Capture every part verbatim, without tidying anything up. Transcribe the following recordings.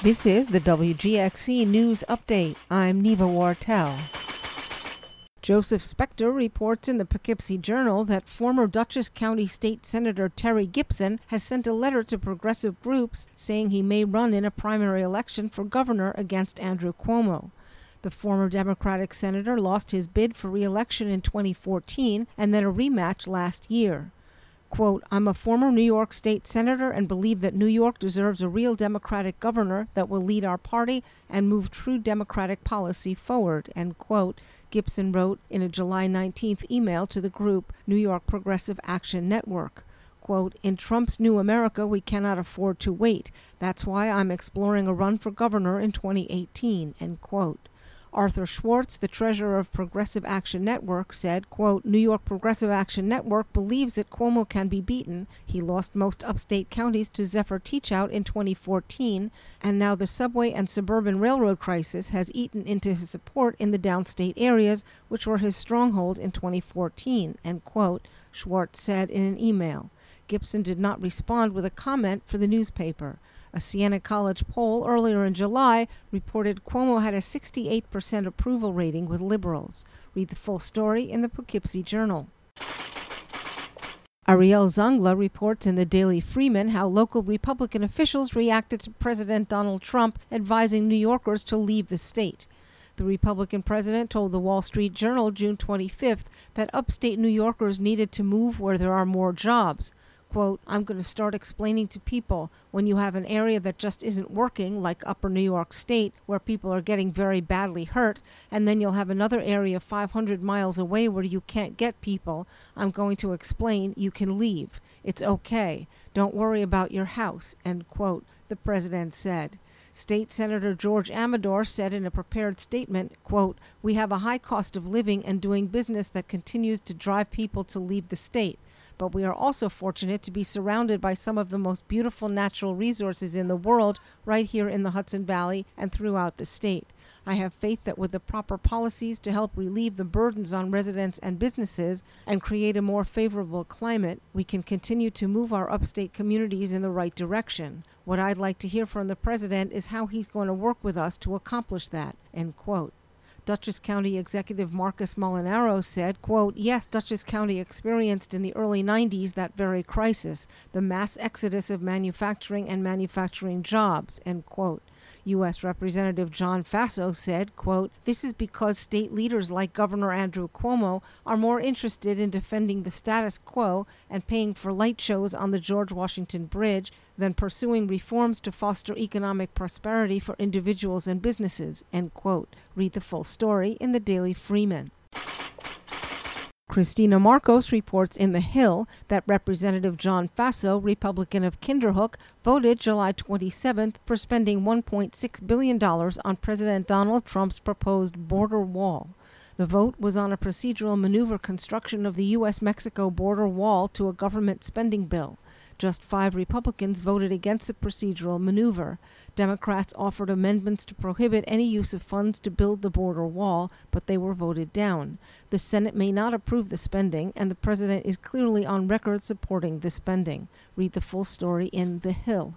This is the W G X C News Update. I'm Neva Wartel. Joseph Spector reports in the Poughkeepsie Journal that former Dutchess County State Senator Terry Gibson has sent a letter to progressive groups saying he may run in a primary election for governor against Andrew Cuomo. The former Democratic senator lost his bid for re-election in twenty fourteen and then a rematch last year. Quote, I'm a former New York State Senator and believe that New York deserves a real Democratic governor that will lead our party and move true Democratic policy forward, end quote, Gibson wrote in a July nineteenth email to the group New York Progressive Action Network. Quote, in Trump's new America, we cannot afford to wait. That's why I'm exploring a run for governor in twenty eighteen, end quote. Arthur Schwartz, the treasurer of Progressive Action Network, said, quote, New York Progressive Action Network believes that Cuomo can be beaten. He lost most upstate counties to Zephyr Teachout in twenty fourteen, and now the subway and suburban railroad crisis has eaten into his support in the downstate areas, which were his stronghold in twenty fourteen, end quote, Schwartz said in an email. Gibson did not respond with a comment for the newspaper. A Siena College poll earlier in July reported Cuomo had a sixty-eight percent approval rating with liberals. Read the full story in the Poughkeepsie Journal. Ariel Zangla reports in the Daily Freeman how local Republican officials reacted to President Donald Trump advising New Yorkers to leave the state. The Republican president told the Wall Street Journal June twenty-fifth that upstate New Yorkers needed to move where there are more jobs. Quote, I'm going to start explaining to people when you have an area that just isn't working, like Upper New York State, where people are getting very badly hurt, and then you'll have another area five hundred miles away where you can't get people. I'm going to explain you can leave. It's okay. Don't worry about your house, end quote, the president said. State Senator George Amador said in a prepared statement, quote, we have a high cost of living and doing business that continues to drive people to leave the state. But we are also fortunate to be surrounded by some of the most beautiful natural resources in the world right here in the Hudson Valley and throughout the state. I have faith that with the proper policies to help relieve the burdens on residents and businesses and create a more favorable climate, we can continue to move our upstate communities in the right direction. What I'd like to hear from the president is how he's going to work with us to accomplish that, end quote. Dutchess County Executive Marcus Molinaro said, quote, yes, Dutchess County experienced in the early nineties that very crisis, the mass exodus of manufacturing and manufacturing jobs, end quote. U S Representative John Faso said, quote, this is because state leaders like Governor Andrew Cuomo are more interested in defending the status quo and paying for light shows on the George Washington Bridge than pursuing reforms to foster economic prosperity for individuals and businesses, end quote. Read the full story in the Daily Freeman. Christina Marcos reports in The Hill that Representative John Faso, Republican of Kinderhook, voted July twenty-seventh for spending one point six billion dollars on President Donald Trump's proposed border wall. The vote was on a procedural maneuver construction of the U S Mexico border wall to a government spending bill. Just five Republicans voted against the procedural maneuver. Democrats offered amendments to prohibit any use of funds to build the border wall, but they were voted down. The Senate may not approve the spending, and the president is clearly on record supporting the spending. Read the full story in The Hill.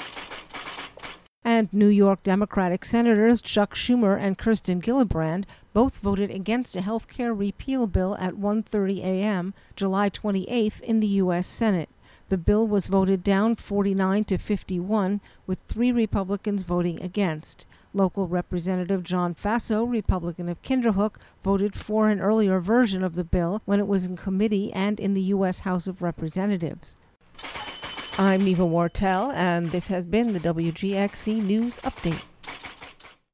And New York Democratic Senators Chuck Schumer and Kirsten Gillibrand both voted against a health care repeal bill at one thirty a.m. July twenty-eighth in the U S Senate. The bill was voted down forty-nine to fifty-one, with three Republicans voting against. Local Representative John Faso, Republican of Kinderhook, voted for an earlier version of the bill when it was in committee and in the U S House of Representatives. I'm Neva Wartel, and this has been the W G X C News Update.